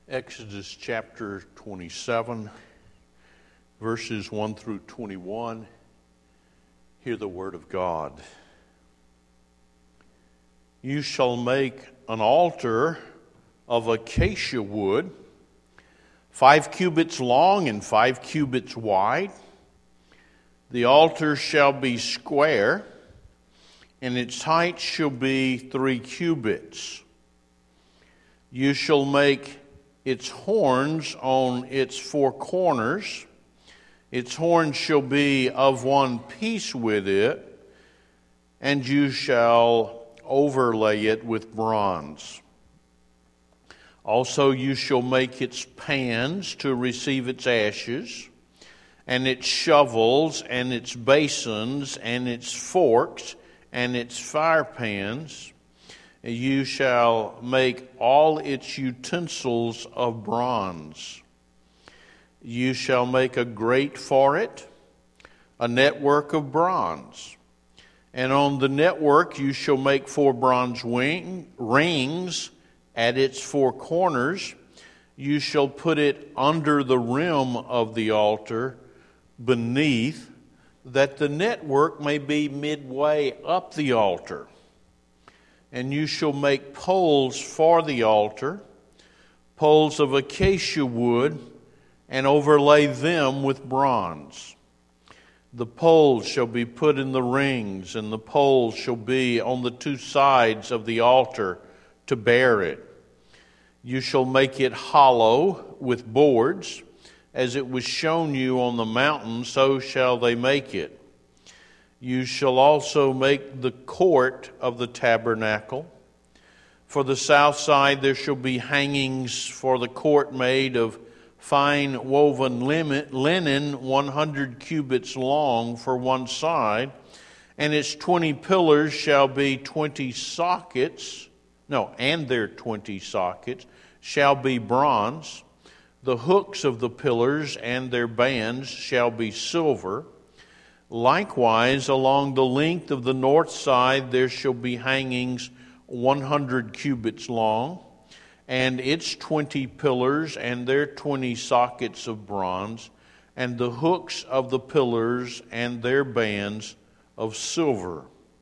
Exodus chapter 27, verses 1 through 21. Hear the word of God. You shall make an altar of acacia wood, 5 cubits long and 5 cubits wide. The altar shall be square, and its height shall be 3 cubits. You shall make its horns on its 4 corners. Its horns shall be of one piece with it, and you shall overlay it with bronze. Also you shall make its pans to receive its ashes, and its shovels, and its basins, and its forks, and its fire pans. You shall make all its utensils of bronze. You shall make a grate for it, a network of bronze. And on the network you shall make 4 bronze rings at its 4 corners. You shall put it under the rim of the altar beneath, that the network may be midway up the altar. And you shall make poles for the altar, poles of acacia wood, and overlay them with bronze. The poles shall be put in the rings, and the poles shall be on the 2 sides of the altar to bear it. You shall make it hollow with boards, as it was shown you on the mountain, so shall they make it. You shall also make the court of the tabernacle. For the south side there shall be hangings for the court made of fine woven linen, 100 cubits long for one side, and its 20 pillars shall be 20 sockets. And their 20 sockets shall be bronze. The hooks of the pillars and their bands shall be silver. Likewise, along the length of the north side there shall be hangings 100 cubits long, and its 20 pillars and their 20 sockets of bronze, and the hooks of the pillars and their bands of silver.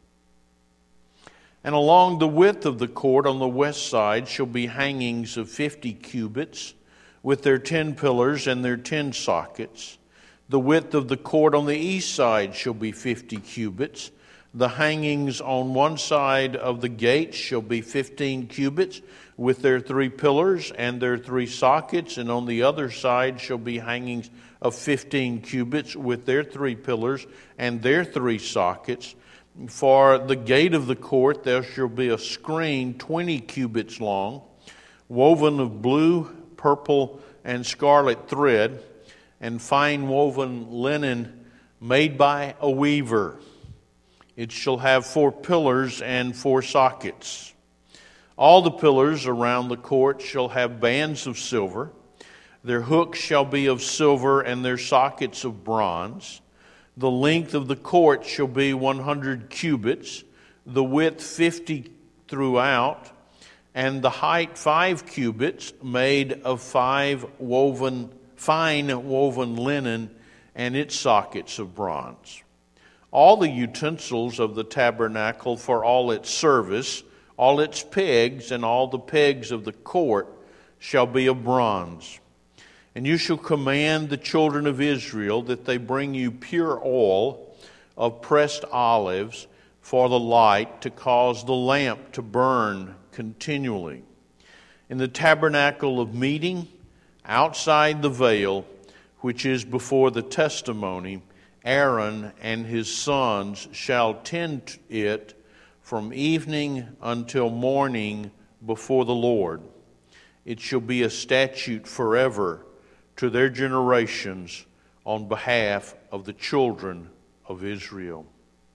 And along the width of the court on the west side shall be hangings of 50 cubits, with their 10 pillars and their 10 sockets. The width of the court on the east side shall be 50 cubits. The hangings on one side of the gate shall be 15 cubits, with their 3 pillars and their 3 sockets, and on the other side shall be hangings of 15 cubits, with their 3 pillars and their 3 sockets. For the gate of the court there shall be a screen 20 cubits long, woven of blue, purple, and scarlet thread, and fine woven linen made by a weaver. It shall have 4 pillars and 4 sockets. All the pillars around the court shall have bands of silver. Their hooks shall be of silver, and their sockets of bronze. The length of the court shall be 100 cubits, the width 50 throughout, and the height 5 cubits, made of fine woven linen, and its sockets of bronze. All the utensils of the tabernacle for all its service, all its pegs, and all the pegs of the court shall be of bronze. And you shall command the children of Israel that they bring you pure oil of pressed olives for the light, to cause the lamp to burn continually. In the tabernacle of meeting, outside the veil, which is before the testimony, Aaron and his sons shall tend it from evening until morning before the Lord. It shall be a statute forever to their generations on behalf of the children of Israel.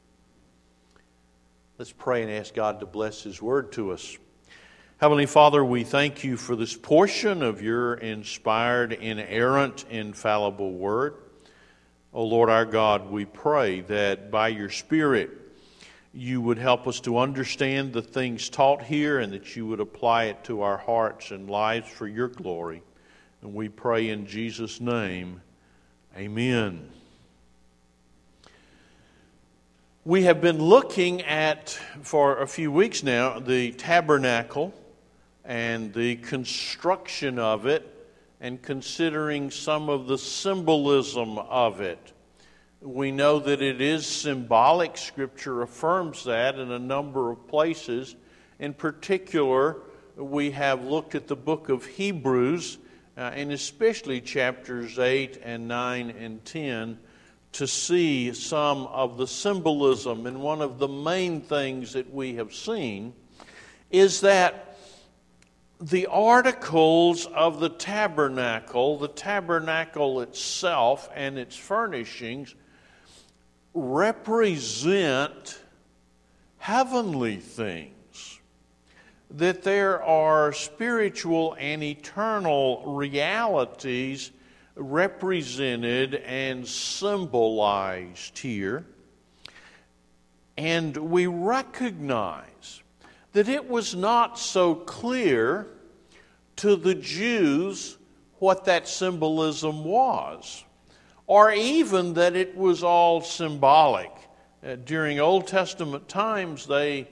Let's pray and ask God to bless His word to us. Heavenly Father, we thank You for this portion of Your inspired, inerrant, infallible word. O Lord our God, we pray that by Your Spirit you would help us to understand the things taught here, and that you would apply it to our hearts and lives for your glory. And we pray in Jesus' name, amen. We have been looking at, for a few weeks now, the tabernacle and the construction of it, and considering some of the symbolism of it. We know that it is symbolic. Scripture affirms that in a number of places. In particular, we have looked at the book of Hebrews, and especially chapters 8 and 9 and 10, to see some of the symbolism. And one of the main things that we have seen is that the articles of the tabernacle itself and its furnishings, represent heavenly things. That there are spiritual and eternal realities represented and symbolized here. And we recognize that it was not so clear to the Jews what that symbolism was, or even that it was all symbolic. During Old Testament times, many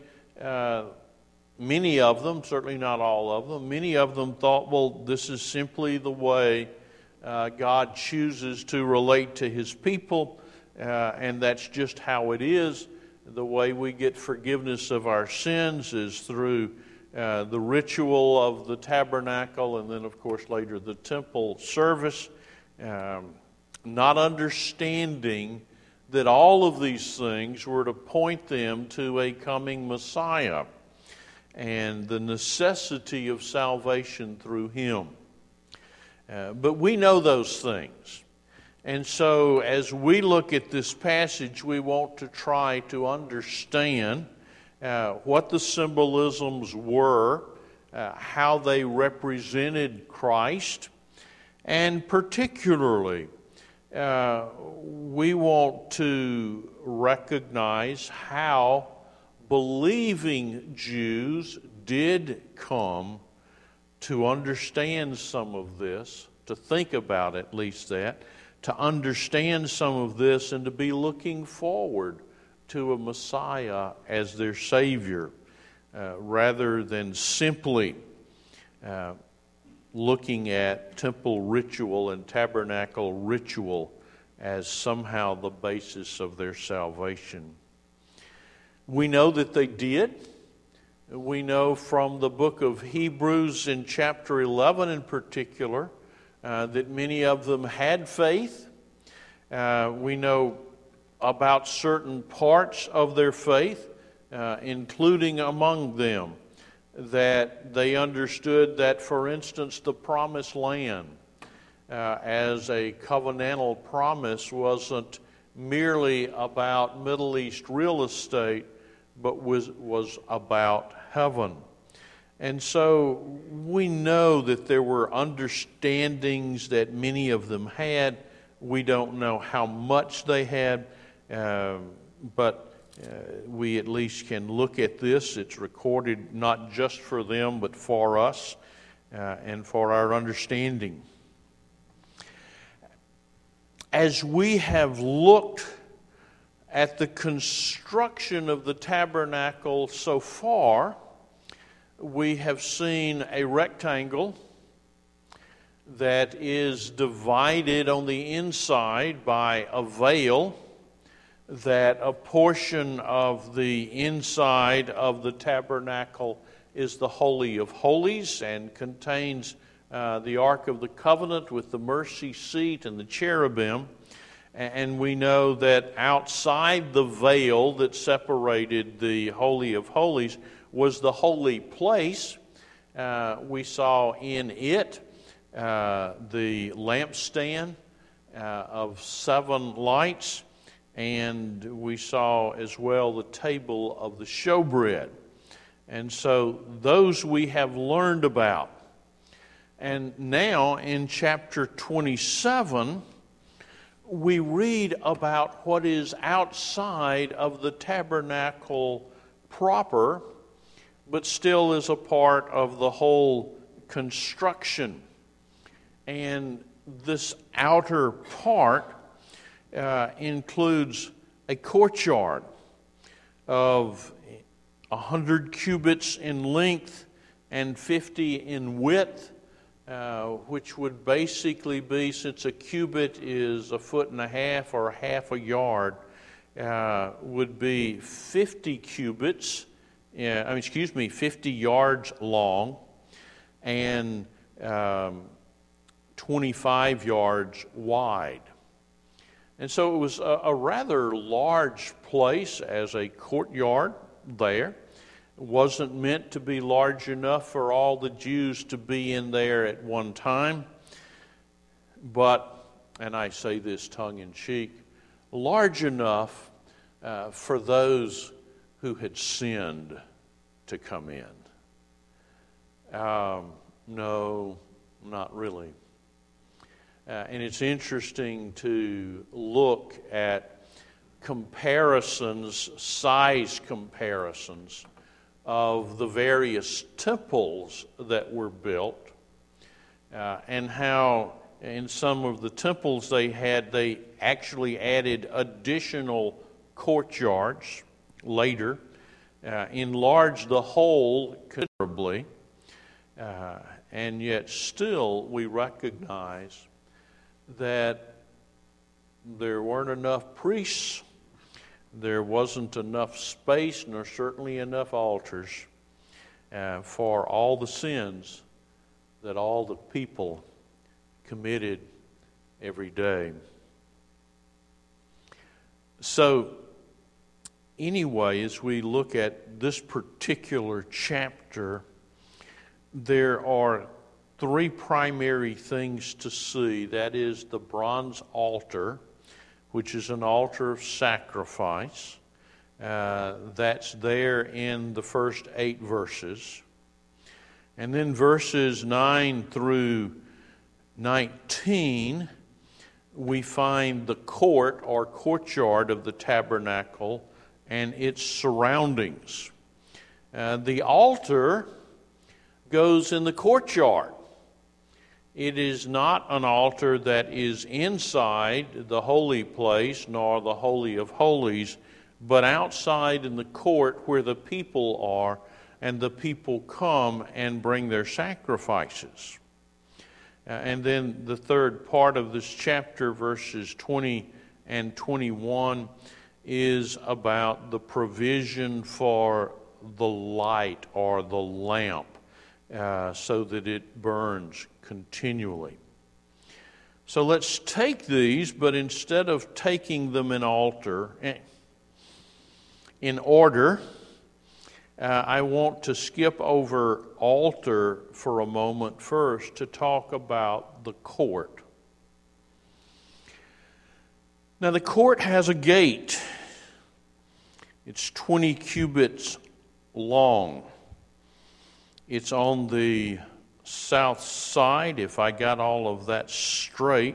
of them, certainly not all of them, many of them thought, well, this is simply the way God chooses to relate to His people, and that's just how it is. The way we get forgiveness of our sins is through the ritual of the tabernacle, and then, of course, later the temple service. Not understanding that all of these things were to point them to a coming Messiah and the necessity of salvation through Him. But we know those things. And so as we look at this passage, we want to try to understand what the symbolisms were, how they represented Christ, and particularly we want to recognize how believing Jews did come to understand some of this, to think about at least that, to understand some of this, and to be looking forward to a Messiah as their Savior, rather than simply looking at temple ritual and tabernacle ritual as somehow the basis of their salvation. We know that they did. We know from the book of Hebrews in chapter 11 in particular that many of them had faith. We know about certain parts of their faith, including among them that they understood that, for instance, the promised land as a covenantal promise wasn't merely about Middle East real estate, but was about heaven. And so we know that there were understandings that many of them had. We don't know how much they had, but we at least can look at this. It's recorded not just for them, but for us and for our understanding. As we have looked at the construction of the tabernacle so far, we have seen a rectangle that is divided on the inside by a veil, that a portion of the inside of the tabernacle is the Holy of Holies and contains the Ark of the Covenant with the mercy seat and the cherubim. And we know that outside the veil that separated the Holy of Holies was the holy place. We saw in it the lampstand of 7 lights, and we saw as well the table of the showbread. And so those we have learned about. And now in chapter 27, we read about what is outside of the tabernacle proper, but still is a part of the whole construction. And this outer part includes a courtyard of 100 cubits in length and 50 in width, which would basically be, since a cubit is 1.5 feet or half a yard, would be 50 cubits, 50 yards long and 25 yards wide. And so it was a rather large place as a courtyard there. It wasn't meant to be large enough for all the Jews to be in there at one time, but, and I say this tongue-in-cheek, large enough for those who had sinned to come in. No, not really. And it's interesting to look at comparisons, size comparisons of the various temples that were built, and how in some of the temples they actually added additional courtyards later, enlarged the whole considerably, and yet still we recognize that there weren't enough priests, there wasn't enough space, nor certainly enough altars for all the sins that all the people committed every day. So, anyway, as we look at this particular chapter, there are three primary things to see. That is the bronze altar, which is an altar of sacrifice. That's there in the first 8 verses. And then verses 9 through 19, we find the court or courtyard of the tabernacle and its surroundings. The altar goes in the courtyard. It is not an altar that is inside the holy place, nor the Holy of Holies, but outside in the court where the people are, and the people come and bring their sacrifices. And then the third part of this chapter, verses 20 and 21, is about the provision for the light or the lamp, so that it burns continually. So let's take these, but instead of taking them in order, I want to skip over altar for a moment first to talk about the court. Now the court has a gate. It's 20 cubits long. It's on the south side, if I got all of that straight.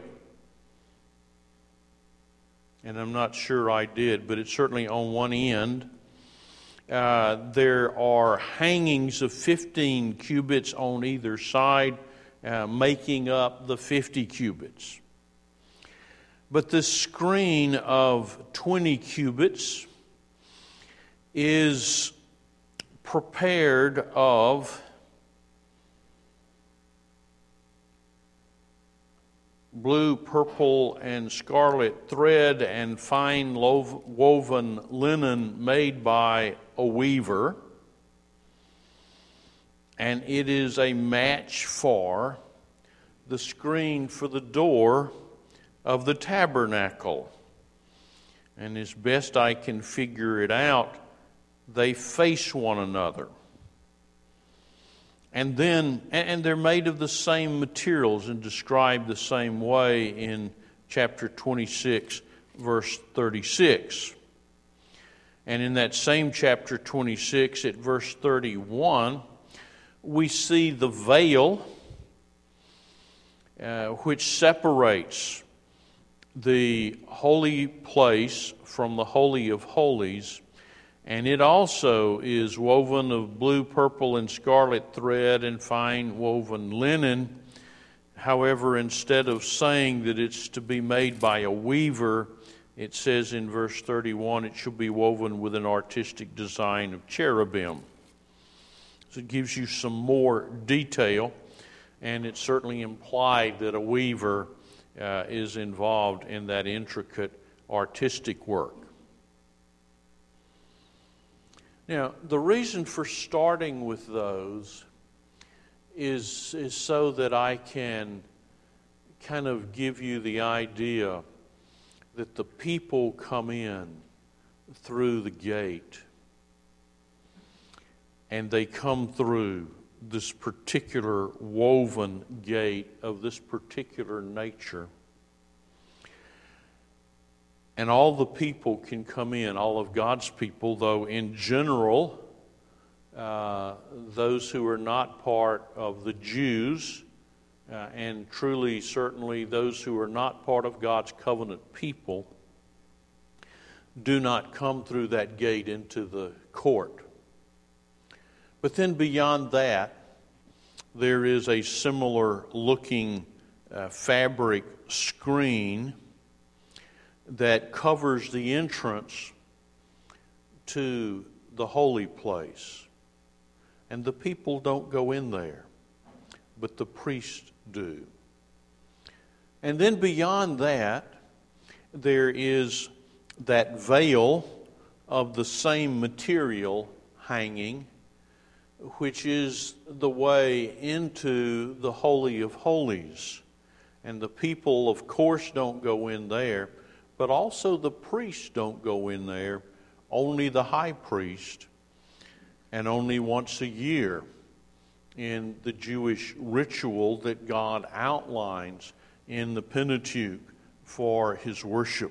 And I'm not sure I did, but it's certainly on one end. There are hangings of 15 cubits on either side, making up the 50 cubits. But this screen of 20 cubits is prepared of blue, purple, and scarlet thread and fine woven linen made by a weaver. And it is a match for the screen for the door of the tabernacle. And as best I can figure it out, they face one another. And they're made of the same materials and described the same way in chapter 26, verse 36. And in that same chapter 26, at verse 31, we see the veil which separates the holy place from the Holy of Holies, and it also is woven of blue, purple, and scarlet thread and fine woven linen. However, instead of saying that it's to be made by a weaver, it says in verse 31, it shall be woven with an artistic design of cherubim. So it gives you some more detail, and it's certainly implied that a weaver is involved in that intricate artistic work. Now, the reason for starting with those is so that I can kind of give you the idea that the people come in through the gate, and they come through this particular woven gate of this particular nature. And all the people can come in, all of God's people, though in general, those who are not part of the Jews, and truly, certainly, those who are not part of God's covenant people, do not come through that gate into the court. But then beyond that, there is a similar looking fabric screen that covers the entrance to the holy place. And the people don't go in there, but the priests do. And then beyond that, there is that veil of the same material hanging, which is the way into the Holy of Holies. And the people, of course, don't go in there, but also the priests don't go in there, only the high priest, and only once a year in the Jewish ritual that God outlines in the Pentateuch for his worship.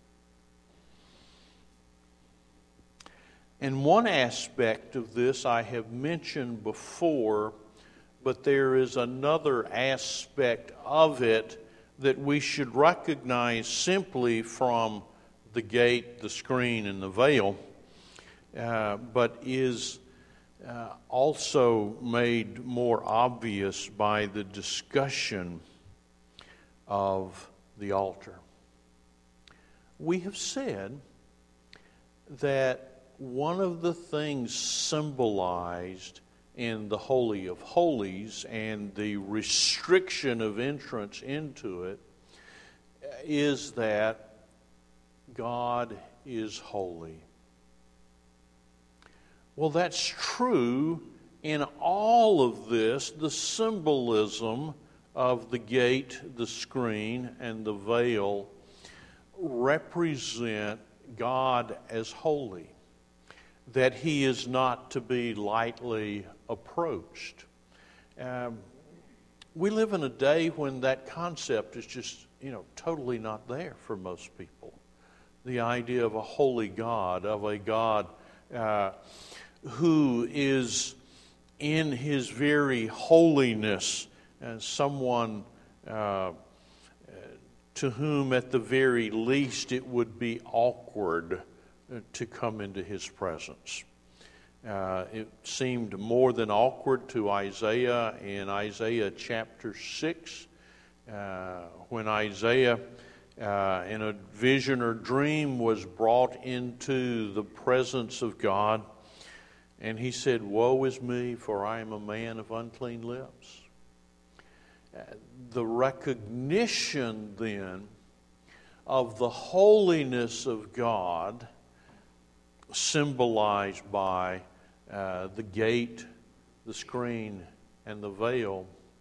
And one aspect of this I have mentioned before, but there is another aspect of it that we should recognize simply from the gate, the screen, and the veil, but is also made more obvious by the discussion of the altar. We have said that one of the things symbolized in the Holy of Holies and the restriction of entrance into it is that God is holy. Well, that's true in all of this. The symbolism of the gate, the screen, and the veil represent God as holy, that he is not to be lightly approached. We live in a day when that concept is just, totally not there for most people. The idea of a holy God, of a God who is in his very holiness, and someone to whom at the very least it would be awkward to come into his presence. It seemed more than awkward to Isaiah in Isaiah chapter 6, when Isaiah, in a vision or dream, was brought into the presence of God, and he said, "Woe is me, for I am a man of unclean lips." The recognition then of the holiness of God, symbolized by the gate, the screen, and the veil,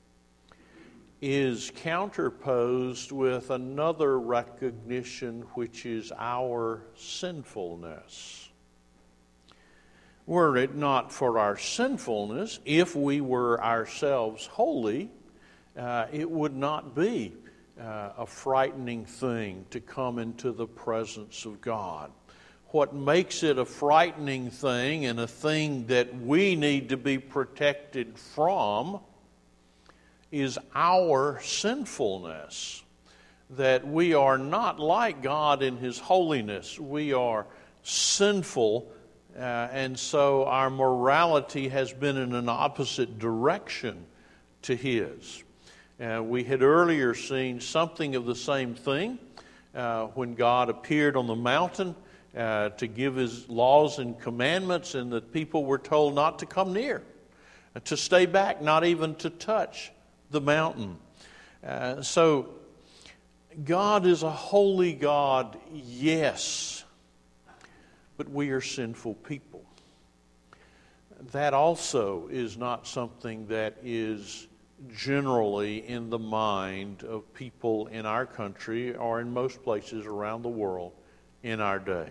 is counterposed with another recognition, which is our sinfulness. Were it not for our sinfulness, if we were ourselves holy, it would not be a frightening thing to come into the presence of God. What makes it a frightening thing and a thing that we need to be protected from is our sinfulness. that we are not like God in His holiness. We are sinful, and so our morality has been in an opposite direction to His. We had earlier seen something of the same thing when God appeared on the mountain to give His laws and commandments, and the people were told not to come near, to stay back, not even to touch the mountain. So God is a holy God, yes, but we are sinful people. That also is not something that is generally in the mind of people in our country or in most places around the world in our day.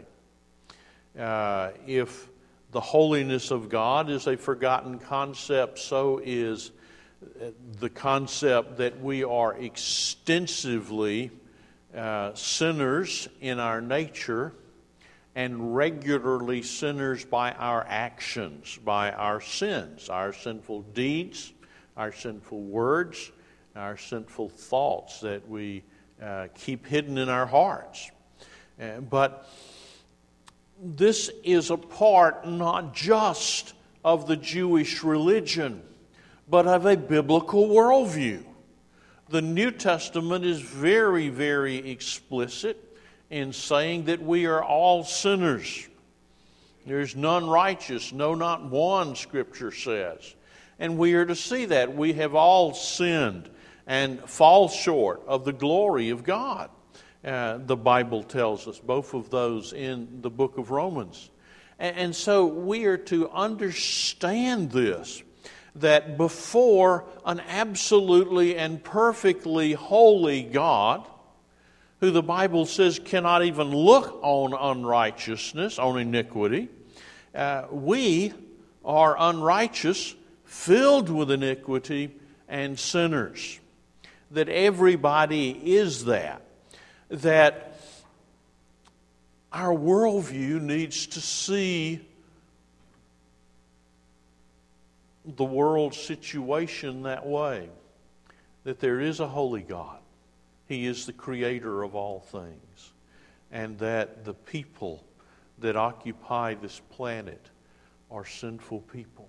If the holiness of God is a forgotten concept, so is the concept that we are extensively sinners in our nature and regularly sinners by our actions, by our sins, our sinful deeds, our sinful words, our sinful thoughts that we keep hidden in our hearts. But this is a part not just of the Jewish religion, but of a biblical worldview. The New Testament is very, very explicit in saying that we are all sinners. There's none righteous, no, not one, Scripture says. And we are to see that. We have all sinned and fall short of the glory of God. The Bible tells us both of those in the book of Romans. And so we are to understand this, that before an absolutely and perfectly holy God, who the Bible says cannot even look on unrighteousness, on iniquity, we are unrighteous, filled with iniquity, and sinners. That everybody is that. That our worldview needs to see the world situation that way, that there is a holy God. He is the creator of all things, and that the people that occupy this planet are sinful people.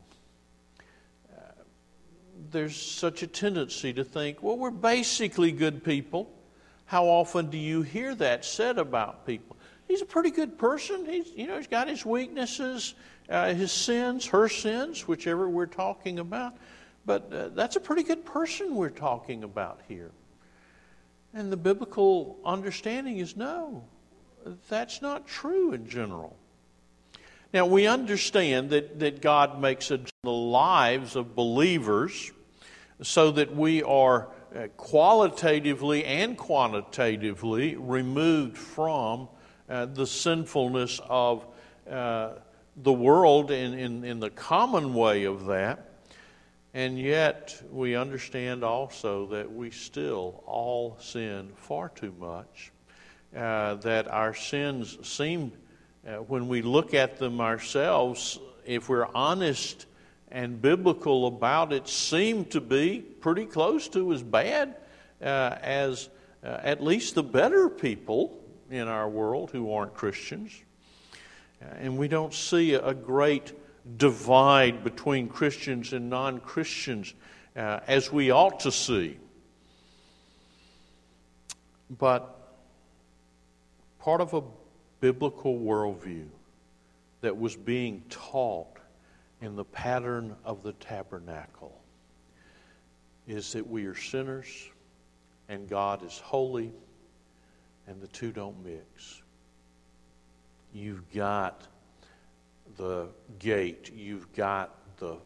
There's such a tendency to think, well, we're basically good people. How often do you hear that said about people? He's a pretty good person. He's got his weaknesses, his sins, her sins, whichever we're talking about. But that's a pretty good person we're talking about here. And the biblical understanding is no, that's not true in general. Now, we understand that God makes the lives of believers so that we are qualitatively and quantitatively removed from the sinfulness of the world in the common way of that. And yet we understand also that we still all sin far too much, that our sins seem, when we look at them ourselves, if we're honest and biblical about it, seem to be pretty close to as bad as at least the better people in our world who aren't Christians. And we don't see a great divide between Christians and non-Christians as we ought to see. But part of a biblical worldview that was being taught in the pattern of the tabernacle is that we are sinners and God is holy, and the two don't mix. You've got the gate, you've got the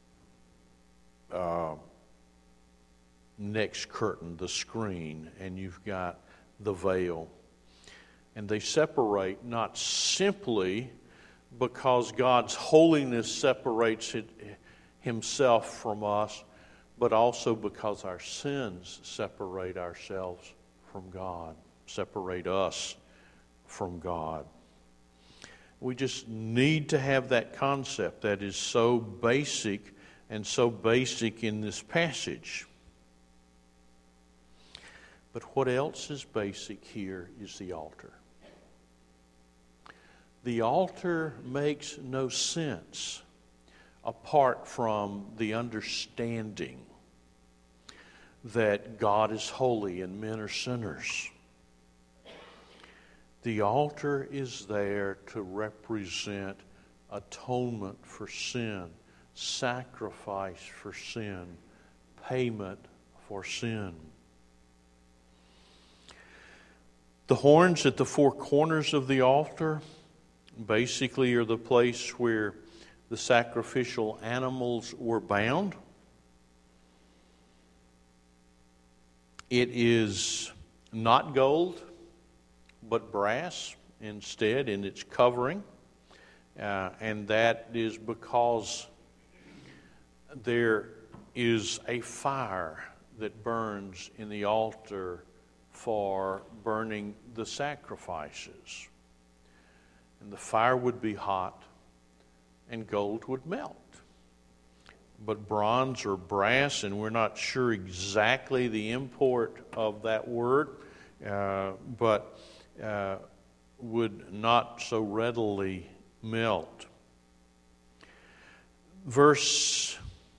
next curtain, the screen, and you've got the veil. And they separate not simply because God's holiness separates Himself from us, but also because our sins separate ourselves from God, separate us from God. We just need to have that concept that is so basic and so basic in this passage. But what else is basic here is the altar. The altar makes no sense apart from the understanding that God is holy and men are sinners. The altar is there to represent atonement for sin, sacrifice for sin, payment for sin. The horns at the four corners of the altar basically are the place where the sacrificial animals were bound. It is not gold, but brass instead in its covering. And that is because there is a fire that burns in the altar for burning the sacrifices. And the fire would be hot and gold would melt. But bronze or brass, and we're not sure exactly the import of that word, but would not so readily melt. Verse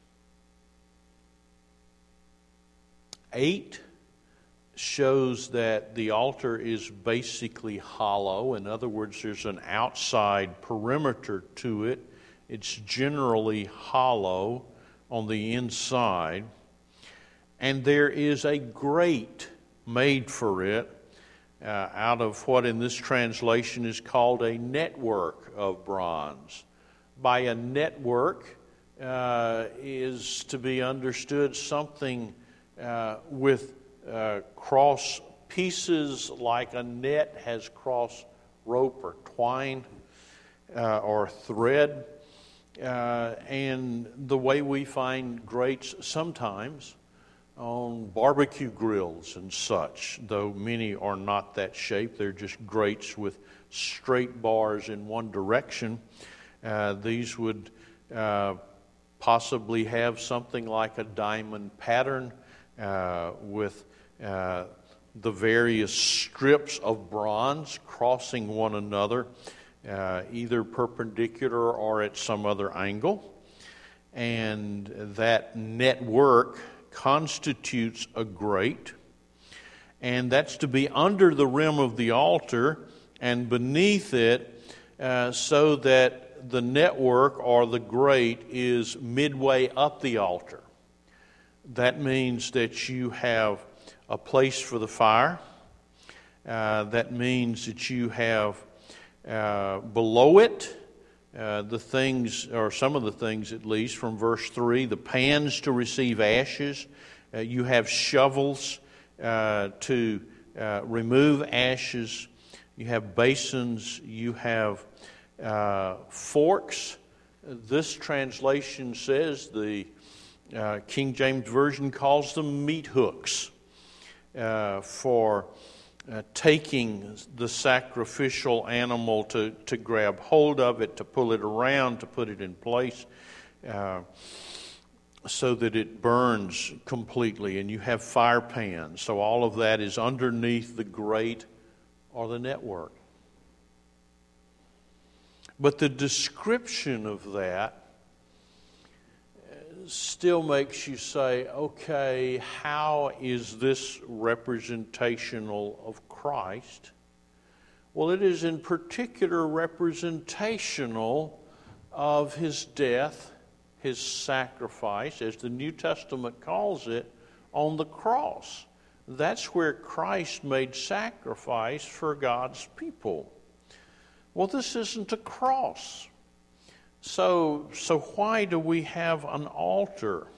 8 shows that the altar is basically hollow. In other words, there's an outside perimeter to it. It's generally hollow on the inside. And there is a grate made for it out of what in this translation is called a network of bronze. By a network is to be understood something with cross pieces like a net has cross rope or twine or thread. And the way we find grates sometimes on barbecue grills and such, though many are not that shape. They're just grates with straight bars in one direction. These would possibly have something like a diamond pattern with the various strips of bronze crossing one another, either perpendicular or at some other angle. And that network constitutes a grate, and that's to be under the rim of the altar and beneath it, so that the network or the grate is midway up the altar. That means that you have a place for the fire. That means that you have below it the things, or some of the things at least, from verse 3, the pans to receive ashes. You have shovels to remove ashes. You have basins. You have forks. This translation says, the King James Version calls them meat hooks for taking the sacrificial animal to grab hold of it, to pull it around, to put it in place so that it burns completely. And you have fire pans. So all of that is underneath the grate or the network. But the description of that still makes you say, okay, how is this representational of Christ? Well, it is in particular representational of his death, his sacrifice, as the New Testament calls it, on the cross. That's where Christ made sacrifice for God's people. Well, this isn't a cross. So why do we have an altar?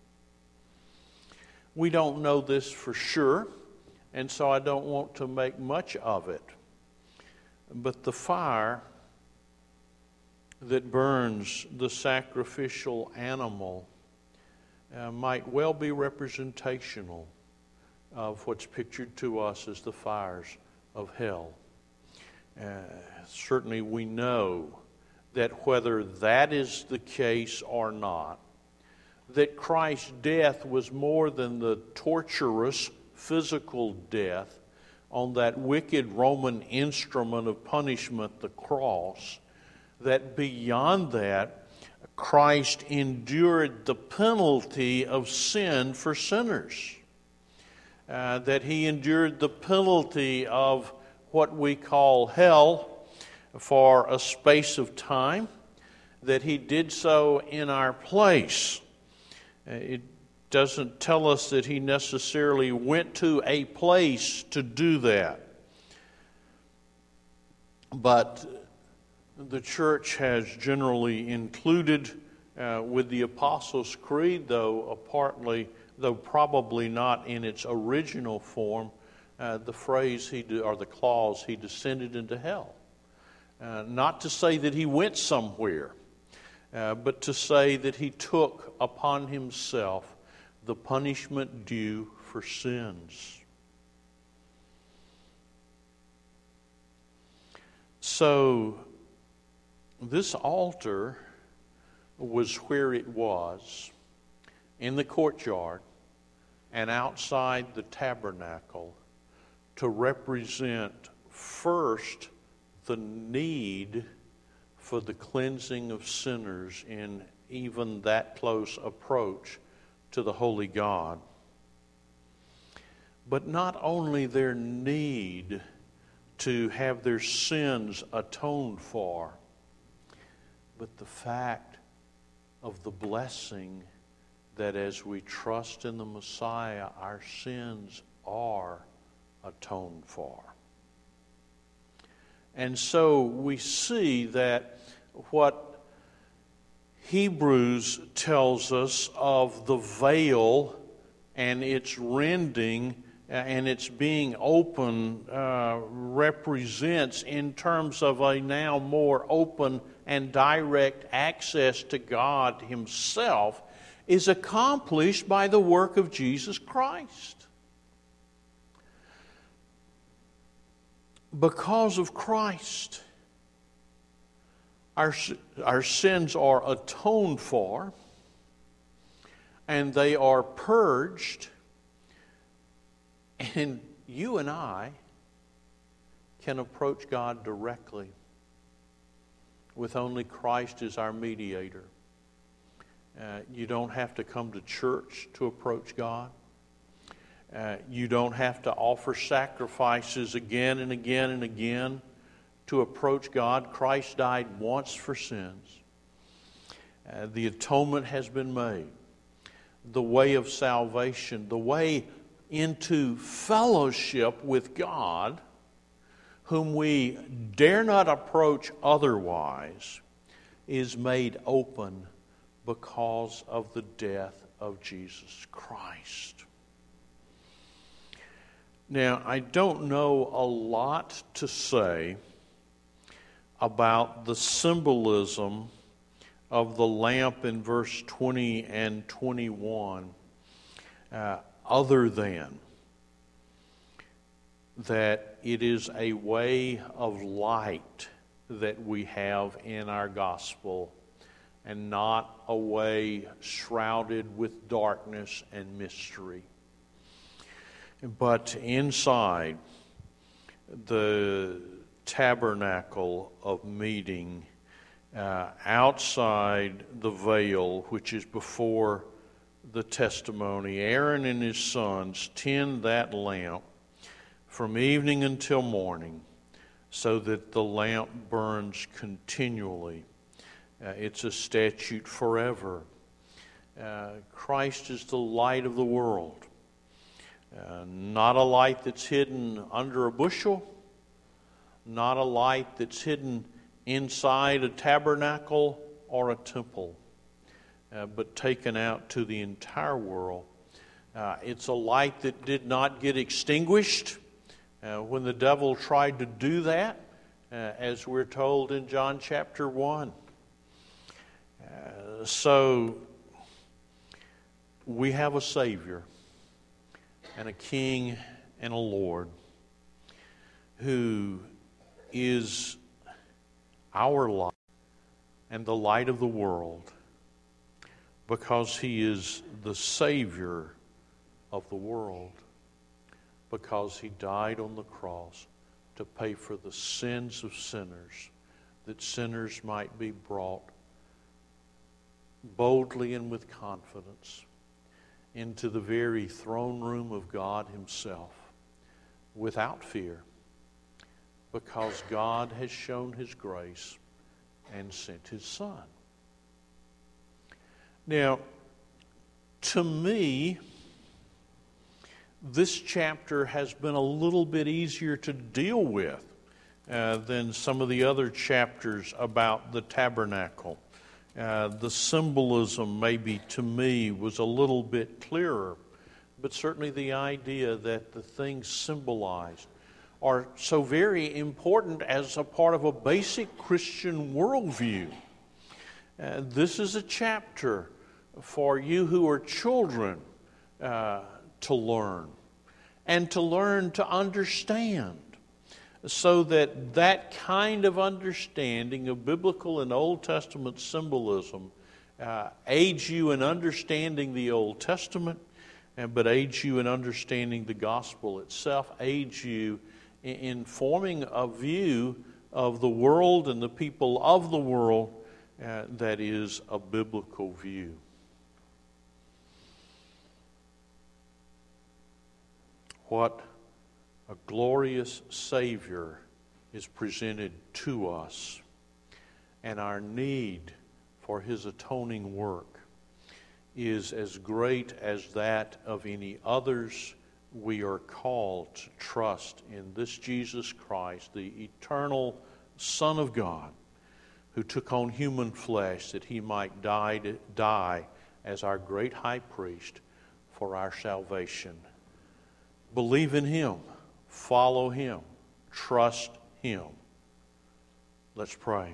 We don't know this for sure, and so I don't want to make much of it. But the fire that burns the sacrificial animal might well be representational of what's pictured to us as the fires of hell. Certainly we know that whether that is the case or not, that Christ's death was more than the torturous physical death on that wicked Roman instrument of punishment, the cross, that beyond that, Christ endured the penalty of sin for sinners. That he endured the penalty of what we call hell for a space of time, that he did so in our place. It doesn't tell us that he necessarily went to a place to do that. But the church has generally included with the Apostles' Creed, though probably not in its original form, the phrase or the clause, he descended into hell. Not to say that he went somewhere, but to say that he took upon himself the punishment due for sins. So, this altar was where it was, in the courtyard and outside the tabernacle, to represent first the need for the cleansing of sinners in even that close approach to the holy God. But not only their need to have their sins atoned for, but the fact of the blessing that as we trust in the Messiah, our sins are atoned for. And so we see that what Hebrews tells us of the veil and its rending and its being open represents, in terms of a now more open and direct access to God himself, is accomplished by the work of Jesus Christ. Because of Christ, our sins are atoned for, and they are purged, and you and I can approach God directly with only Christ as our mediator. You don't have to come to church to approach God. You don't have to offer sacrifices again and again and again to approach God. Christ died once for sins. The atonement has been made. The way of salvation, the way into fellowship with God, whom we dare not approach otherwise, is made open because of the death of Jesus Christ. Now, I don't know a lot to say about the symbolism of the lamp in verse 20 and 21, other than that it is a way of light that we have in our gospel, and not a way shrouded with darkness and mystery. But inside the tabernacle of meeting, outside the veil, which is before the testimony, Aaron and his sons tend that lamp from evening until morning, so that the lamp burns continually. It's a statute forever. Christ is the light of the world. Not a light that's hidden under a bushel, not a light that's hidden inside a tabernacle or a temple, but taken out to the entire world. It's a light that did not get extinguished when the devil tried to do that, as we're told in John chapter 1. So we have a Savior and a King and a Lord who is our light and the light of the world, because he is the Savior of the world. because He died on the cross to pay for the sins of sinners, that sinners might be brought boldly and with confidence into the very throne room of God Himself without fear, because God has shown His grace and sent His Son. Now, to me, this chapter has been a little bit easier to deal with than some of the other chapters about the tabernacle. The symbolism, maybe to me, was a little bit clearer, but certainly the idea that the things symbolized are so very important as a part of a basic Christian worldview. This is a chapter for you who are children to learn, and to learn to understand, so that that kind of understanding of biblical and Old Testament symbolism aids you in understanding the Old Testament, but aids you in understanding the gospel itself, aids you in forming a view of the world and the people of the world that is a biblical view. What a glorious Savior is presented to us, and our need for His atoning work is as great as that of any others. We are called to trust in this Jesus Christ, the eternal Son of God, who took on human flesh that He might die as our great high priest for our salvation. Believe in Him, follow Him, trust Him. Let's pray.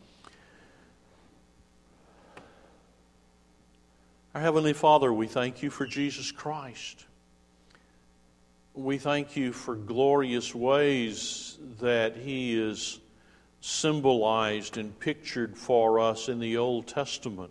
Our Heavenly Father, we thank You for Jesus Christ. We thank You for glorious ways that He is symbolized and pictured for us in the Old Testament,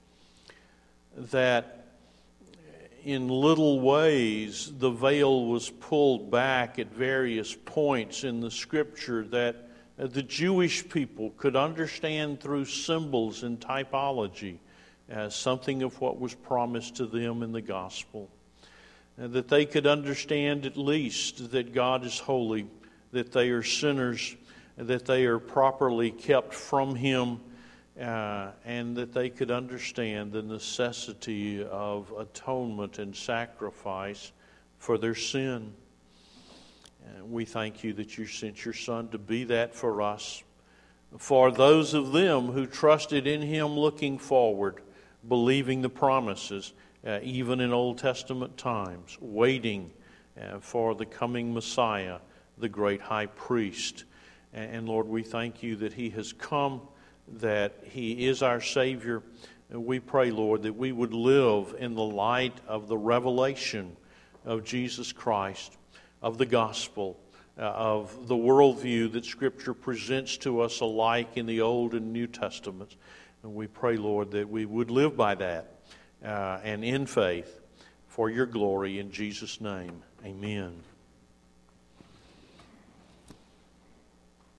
that in little ways the veil was pulled back at various points in the Scripture, that the Jewish people could understand through symbols and typology something of what was promised to them in the gospel. That they could understand at least that God is holy, that they are sinners, that they are properly kept from Him, and that they could understand the necessity of atonement and sacrifice for their sin. And we thank You that You sent Your Son to be that for us. For those of them who trusted in Him looking forward, believing the promises, even in Old Testament times, waiting for the coming Messiah, the great high priest. And Lord, we thank You that He has come, that He is our Savior. And we pray, Lord, that we would live in the light of the revelation of Jesus Christ, of the gospel, of the worldview that Scripture presents to us alike in the Old and New Testaments. And we pray, Lord, that we would live by that and in faith for Your glory. In Jesus' name, amen.